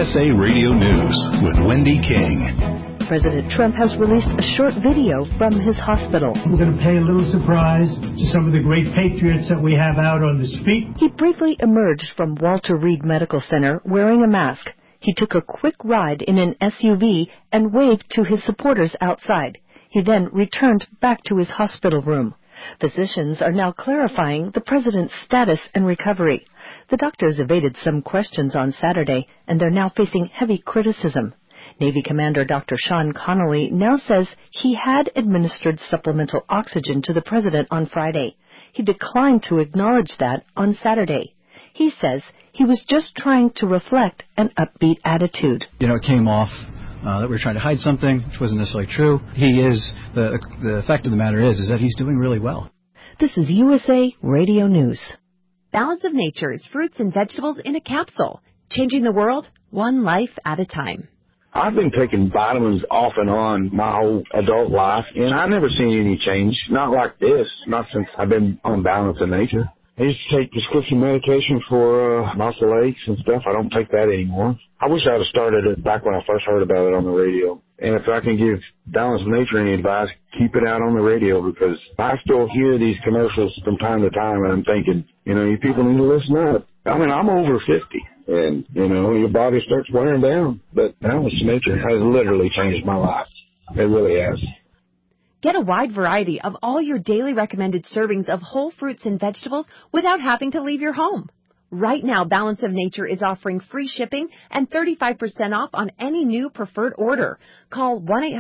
USA Radio News with Wendy King. President Trump has released a short video from his hospital. We're going to pay a little surprise to some of the great patriots that we have out on the street. He briefly emerged from Walter Reed Medical Center wearing a mask. He took a quick ride in an SUV and waved to his supporters outside. He then returned back to his hospital room. Physicians are now clarifying the president's status and recovery. The doctors evaded some questions on Saturday, and they're now facing heavy criticism. Navy Commander Dr. Sean Connolly now says he had administered supplemental oxygen to the president on Friday. He declined to acknowledge that on Saturday. He says he was just trying to reflect an upbeat attitude. It came off that we were trying to hide something, which wasn't necessarily true. The fact of the matter is that he's doing really well. This is USA Radio News. Balance of Nature's fruits and vegetables in a capsule, changing the world one life at a time. I've been taking vitamins off and on my whole adult life, and I've never seen any change. Not like this, not since I've been on Balance of Nature. I used to take prescription medication for muscle aches and stuff. I don't take that anymore. I wish I'd have started it back when I first heard about it on the radio. And if I can give Balance of Nature any advice, keep it out on the radio, because I still hear these commercials from time to time, and I'm thinking, you people need to listen up. I mean, I'm over 50, and, your body starts wearing down. But Balance of Nature has literally changed my life. It really has. Get a wide variety of all your daily recommended servings of whole fruits and vegetables without having to leave your home. Right now, Balance of Nature is offering free shipping and 35% off on any new preferred order. Call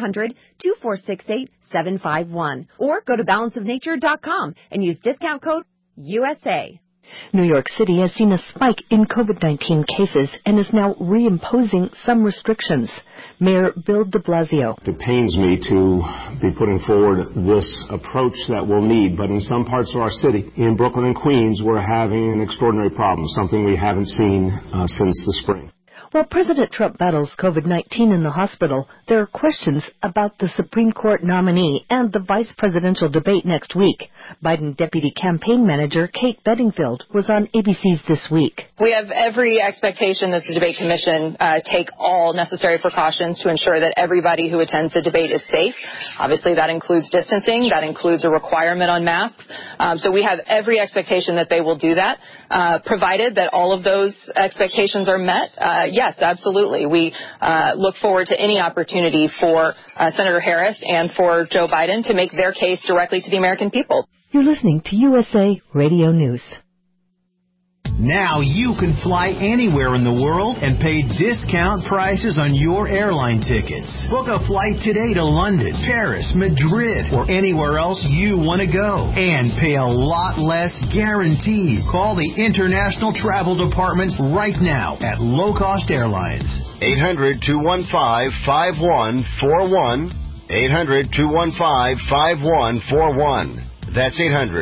1-800-2468-751 or go to balanceofnature.com and use discount code USA. New York City has seen a spike in COVID-19 cases and is now reimposing some restrictions. Mayor Bill de Blasio. It pains me to be putting forward this approach that we'll need, but in some parts of our city, in Brooklyn and Queens, we're having an extraordinary problem, something we haven't seen since the spring. While President Trump battles COVID-19 in the hospital, there are questions about the Supreme Court nominee and the vice presidential debate next week. Biden Deputy Campaign Manager Kate Bedingfield was on ABC's This Week. We have every expectation that the Debate Commission take all necessary precautions to ensure that everybody who attends the debate is safe. Obviously, that includes distancing. That includes a requirement on masks. So we have every expectation that they will do that, provided that all of those expectations are met. Yes, absolutely. We look forward to any opportunity for Senator Harris and for Joe Biden to make their case directly to the American people. You're listening to USA Radio News. Now you can fly anywhere in the world and pay discount prices on your airline tickets. Book a flight today to London, Paris, Madrid, or anywhere else you want to go. And pay a lot less guaranteed. Call the International Travel Department right now at Low Cost Airlines. 800-215-5141. 800-215-5141. That's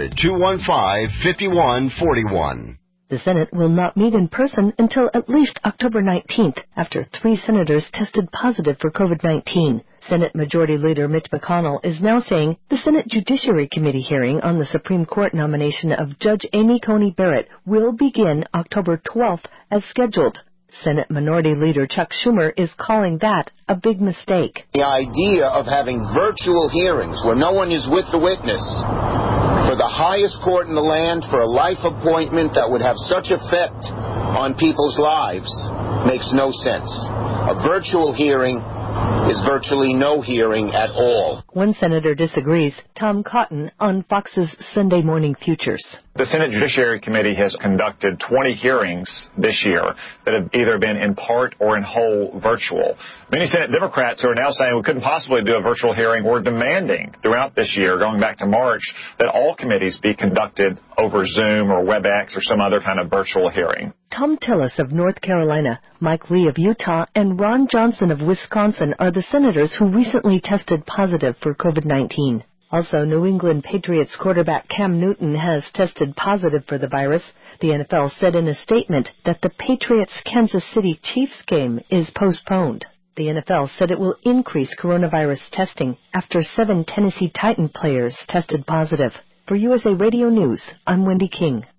800-215-5141. The Senate will not meet in person until at least October 19th, after 3 senators tested positive for COVID-19. Senate Majority Leader Mitch McConnell is now saying the Senate Judiciary Committee hearing on the Supreme Court nomination of Judge Amy Coney Barrett will begin October 12th as scheduled. Senate Minority Leader Chuck Schumer is calling that a big mistake. The idea of having virtual hearings where no one is with the witness for the highest court in the land, for a life appointment that would have such effect on people's lives, makes no sense. A virtual hearing is virtually no hearing at all. One senator disagrees. Tom Cotton on Fox's Sunday Morning Futures. The Senate Judiciary Committee has conducted 20 hearings this year that have either been in part or in whole virtual. Many Senate Democrats who are now saying we couldn't possibly do a virtual hearing were demanding throughout this year, going back to March, that all committees be conducted over Zoom or WebEx or some other kind of virtual hearing. Tom Tillis of North Carolina, Mike Lee of Utah, and Ron Johnson of Wisconsin are the senators who recently tested positive for COVID-19. Also, New England Patriots quarterback Cam Newton has tested positive for the virus. The NFL said in a statement that the Patriots-Kansas City Chiefs game is postponed. The NFL said it will increase coronavirus testing after 7 Tennessee Titan players tested positive. For USA Radio News, I'm Wendy King.